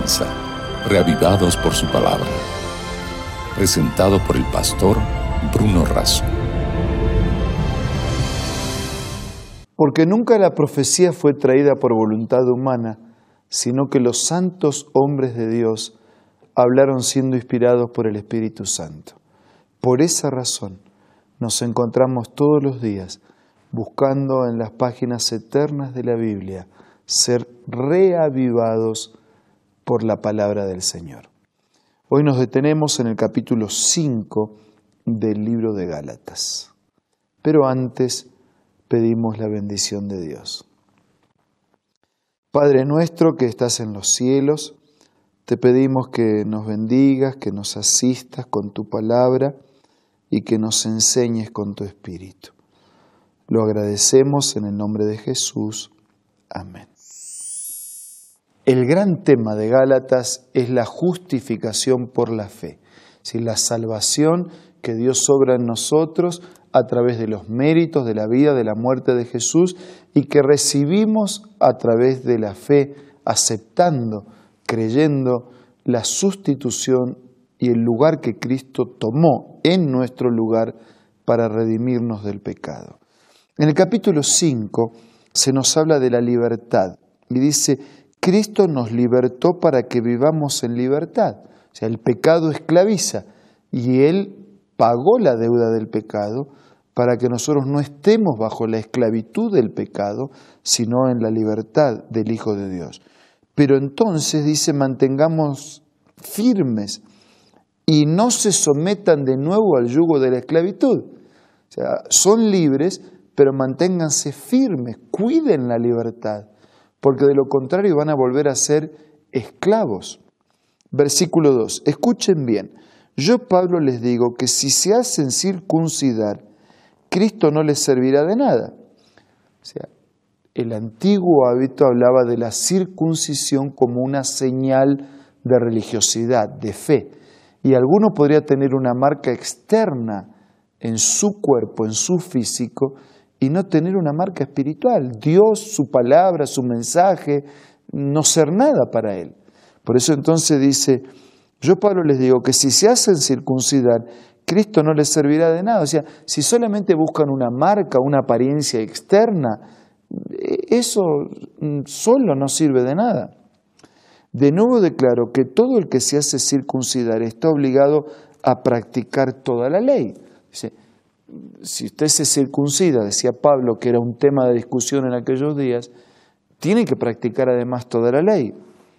comienza, reavivados por su palabra. Presentado por el pastor Bruno Razo. Porque nunca la profecía fue traída por voluntad humana, sino que los santos hombres de Dios hablaron siendo inspirados por el Espíritu Santo. Por esa razón nos encontramos todos los días buscando en las páginas eternas de la Biblia ser reavivados por la palabra del Señor. Hoy nos detenemos en el capítulo 5 del libro de Gálatas. Pero antes pedimos la bendición de Dios. Padre nuestro que estás en los cielos, te pedimos que nos bendigas, que nos asistas con tu palabra y que nos enseñes con tu Espíritu. Lo agradecemos en el nombre de Jesús. Amén. El gran tema de Gálatas es la justificación por la fe, es decir, la salvación que Dios obra en nosotros a través de los méritos de la vida, de la muerte de Jesús y que recibimos a través de la fe, aceptando, creyendo la sustitución y el lugar que Cristo tomó en nuestro lugar para redimirnos del pecado. En el capítulo 5 se nos habla de la libertad y dice, Cristo nos libertó para que vivamos en libertad. O sea, el pecado esclaviza y Él pagó la deuda del pecado para que nosotros no estemos bajo la esclavitud del pecado, sino en la libertad del Hijo de Dios. Pero entonces dice, mantengamos firmes y no se sometan de nuevo al yugo de la esclavitud. O sea, son libres, pero manténganse firmes, cuiden la libertad, porque de lo contrario van a volver a ser esclavos. Versículo 2, escuchen bien, yo Pablo les digo que si se hacen circuncidar, Cristo no les servirá de nada. O sea, el antiguo hábito hablaba de la circuncisión como una señal de religiosidad, de fe, y alguno podría tener una marca externa en su cuerpo, en su físico, y no tener una marca espiritual. Dios, su palabra, su mensaje, no ser nada para él. Por eso entonces dice, yo Pablo les digo que si se hacen circuncidar, Cristo no les servirá de nada. O sea, si solamente buscan una marca, una apariencia externa, eso solo no sirve de nada. De nuevo declaro que todo el que se hace circuncidar está obligado a practicar toda la ley. Dice, si usted se circuncida, decía Pablo, que era un tema de discusión en aquellos días, tiene que practicar además toda la ley.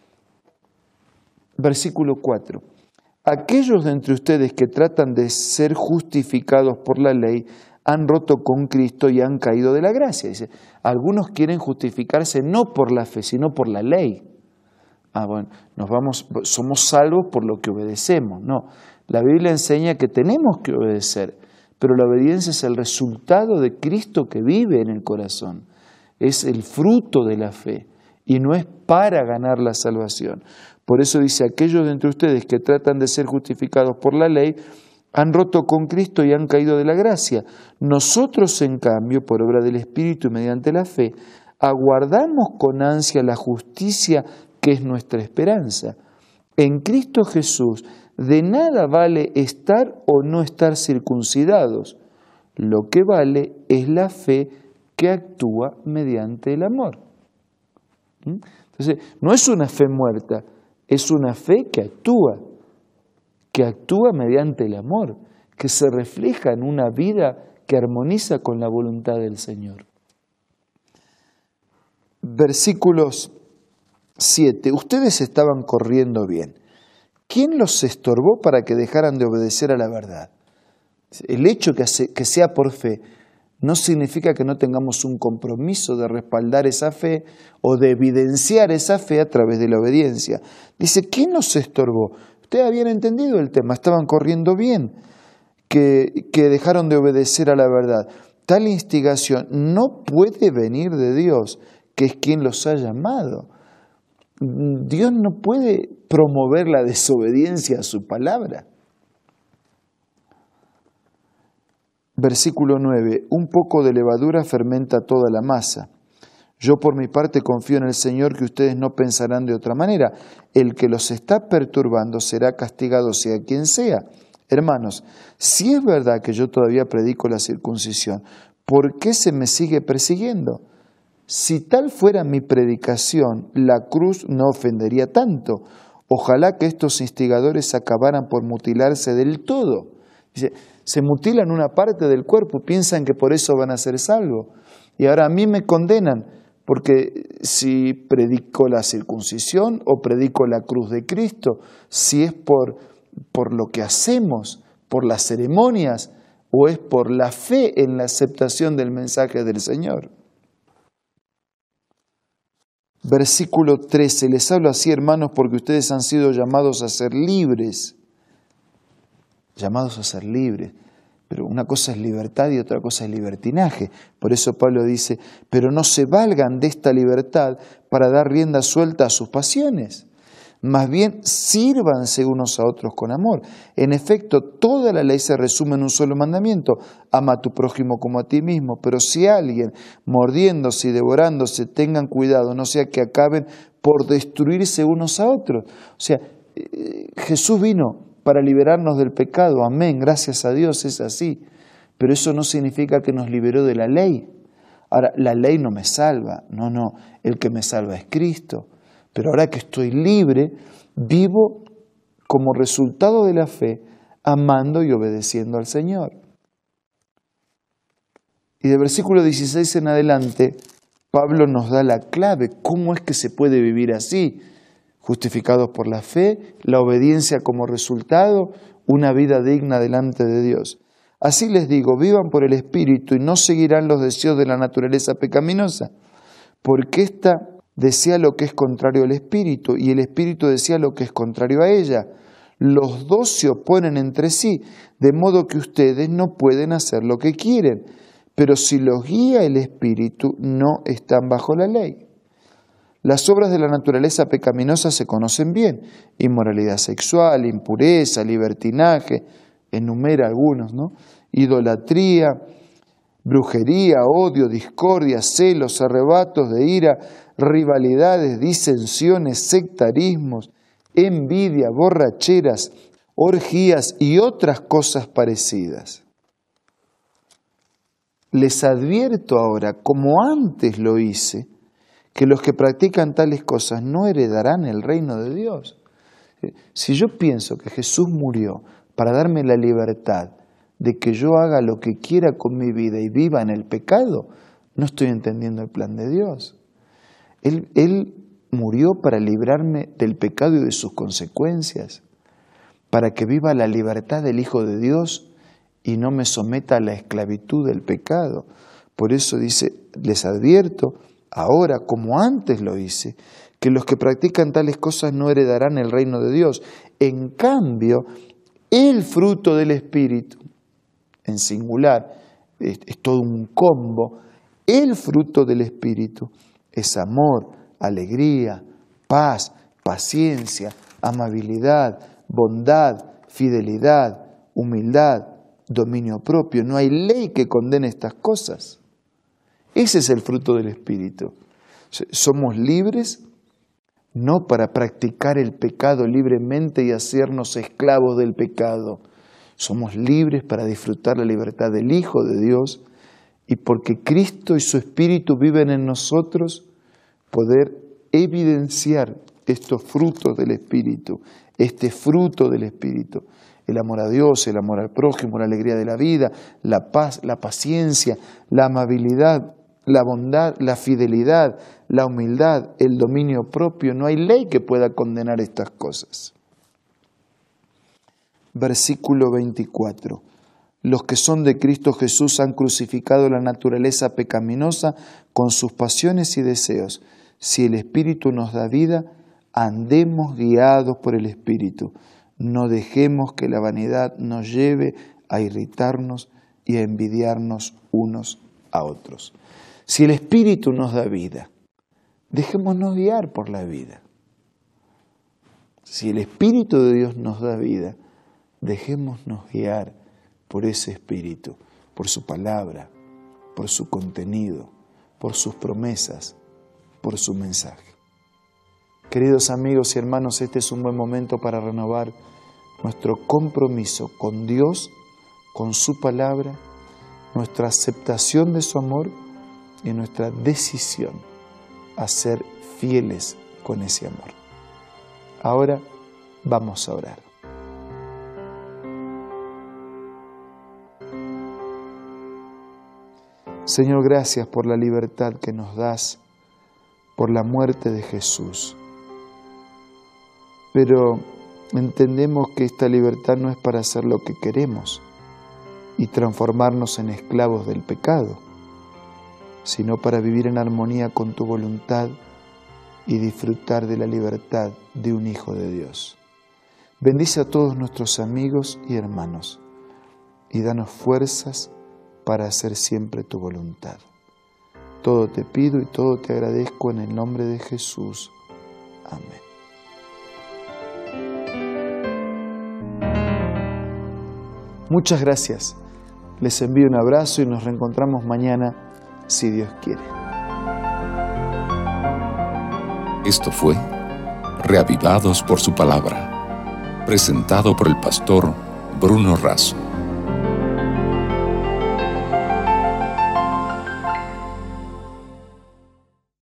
Versículo 4. Aquellos de entre ustedes que tratan de ser justificados por la ley han roto con Cristo y han caído de la gracia. Dice, algunos quieren justificarse no por la fe, sino por la ley. Bueno, somos salvos por lo que obedecemos. No, la Biblia enseña que tenemos que obedecer, pero la obediencia es el resultado de Cristo que vive en el corazón. Es el fruto de la fe y no es para ganar la salvación. Por eso dice, aquellos de entre ustedes que tratan de ser justificados por la ley han roto con Cristo y han caído de la gracia. Nosotros, en cambio, por obra del Espíritu y mediante la fe, aguardamos con ansia la justicia que es nuestra esperanza. En Cristo Jesús, de nada vale estar o no estar circuncidados. Lo que vale es la fe que actúa mediante el amor. Entonces, no es una fe muerta, es una fe que actúa mediante el amor, que se refleja en una vida que armoniza con la voluntad del Señor. Versículos 7. Ustedes estaban corriendo bien. ¿Quién los estorbó para que dejaran de obedecer a la verdad? El hecho que sea por fe no significa que no tengamos un compromiso de respaldar esa fe o de evidenciar esa fe a través de la obediencia. Dice, ¿quién los estorbó? Ustedes habían entendido el tema, estaban corriendo bien, que dejaron de obedecer a la verdad. Tal instigación no puede venir de Dios, que es quien los ha llamado. Dios no puede promover la desobediencia a su palabra. Versículo 9. Un poco de levadura fermenta toda la masa. Yo por mi parte confío en el Señor que ustedes no pensarán de otra manera. El que los está perturbando será castigado sea quien sea. Hermanos, si es verdad que yo todavía predico la circuncisión, ¿por qué se me sigue persiguiendo? Si tal fuera mi predicación, la cruz no ofendería tanto. Ojalá que estos instigadores acabaran por mutilarse del todo. Dice, se mutilan una parte del cuerpo, piensan que por eso van a ser salvos. Y ahora a mí me condenan, porque si predico la circuncisión o predico la cruz de Cristo, si es por lo que hacemos, por las ceremonias, o es por la fe en la aceptación del mensaje del Señor. Versículo 13, les hablo así, hermanos, porque ustedes han sido llamados a ser libres. Llamados a ser libres. Pero una cosa es libertad y otra cosa es libertinaje. Por eso Pablo dice, pero no se valgan de esta libertad para dar rienda suelta a sus pasiones. Más bien, sírvanse unos a otros con amor. En efecto, toda la ley se resume en un solo mandamiento. Ama a tu prójimo como a ti mismo. Pero si alguien, mordiéndose y devorándose, tengan cuidado, no sea que acaben por destruirse unos a otros. O sea, Jesús vino para liberarnos del pecado. Amén, gracias a Dios es así. Pero eso no significa que nos liberó de la ley. Ahora, la ley no me salva. No, el que me salva es Cristo. Pero ahora que estoy libre, vivo como resultado de la fe, amando y obedeciendo al Señor. Y del versículo 16 en adelante, Pablo nos da la clave. ¿Cómo es que se puede vivir así? Justificados por la fe, la obediencia como resultado, una vida digna delante de Dios. Así les digo, vivan por el Espíritu y no seguirán los deseos de la naturaleza pecaminosa, porque ésta desea lo que es contrario al Espíritu y el Espíritu desea lo que es contrario a ella. Los dos se oponen entre sí, de modo que ustedes no pueden hacer lo que quieren, pero si los guía el Espíritu, no están bajo la ley. Las obras de la naturaleza pecaminosa se conocen bien: inmoralidad sexual, impureza, libertinaje, enumera algunos, ¿no? Idolatría, brujería, odio, discordia, celos, arrebatos de ira, rivalidades, disensiones, sectarismos, envidia, borracheras, orgías y otras cosas parecidas. Les advierto ahora, como antes lo hice, que los que practican tales cosas no heredarán el reino de Dios. Si yo pienso que Jesús murió para darme la libertad de que yo haga lo que quiera con mi vida y viva en el pecado, no estoy entendiendo el plan de Dios. Él murió para librarme del pecado y de sus consecuencias, para que viva la libertad del Hijo de Dios y no me someta a la esclavitud del pecado. Por eso dice, les advierto, ahora como antes lo hice, que los que practican tales cosas no heredarán el reino de Dios. En cambio, el fruto del Espíritu, en singular, es todo un combo, el fruto del Espíritu es amor, alegría, paz, paciencia, amabilidad, bondad, fidelidad, humildad, dominio propio. No hay ley que condene estas cosas. Ese es el fruto del Espíritu. Somos libres no para practicar el pecado libremente y hacernos esclavos del pecado. Somos libres para disfrutar la libertad del Hijo de Dios y porque Cristo y su Espíritu viven en nosotros, poder evidenciar estos frutos del Espíritu, este fruto del Espíritu. El amor a Dios, el amor al prójimo, la alegría de la vida, la paz, la paciencia, la amabilidad, la bondad, la fidelidad, la humildad, el dominio propio. No hay ley que pueda condenar estas cosas. Versículo 24. Los que son de Cristo Jesús han crucificado la naturaleza pecaminosa con sus pasiones y deseos. Si el Espíritu nos da vida, andemos guiados por el Espíritu. No dejemos que la vanidad nos lleve a irritarnos y a envidiarnos unos a otros. Si el Espíritu nos da vida, dejémonos guiar por la vida. Si el Espíritu de Dios nos da vida, dejémonos guiar por ese Espíritu, por su palabra, por su contenido, por sus promesas, por su mensaje. Queridos amigos y hermanos, este es un buen momento para renovar nuestro compromiso con Dios, con su palabra, nuestra aceptación de su amor y nuestra decisión a ser fieles con ese amor. Ahora vamos a orar. Señor, gracias por la libertad que nos das, por la muerte de Jesús. Pero entendemos que esta libertad no es para hacer lo que queremos y transformarnos en esclavos del pecado, sino para vivir en armonía con tu voluntad y disfrutar de la libertad de un Hijo de Dios. Bendice a todos nuestros amigos y hermanos y danos fuerzas para hacer siempre tu voluntad. Todo te pido y todo te agradezco en el nombre de Jesús. Amén. Muchas gracias. Les envío un abrazo y nos reencontramos mañana, si Dios quiere. Esto fue Reavivados por su palabra, presentado por el pastor Bruno Razo.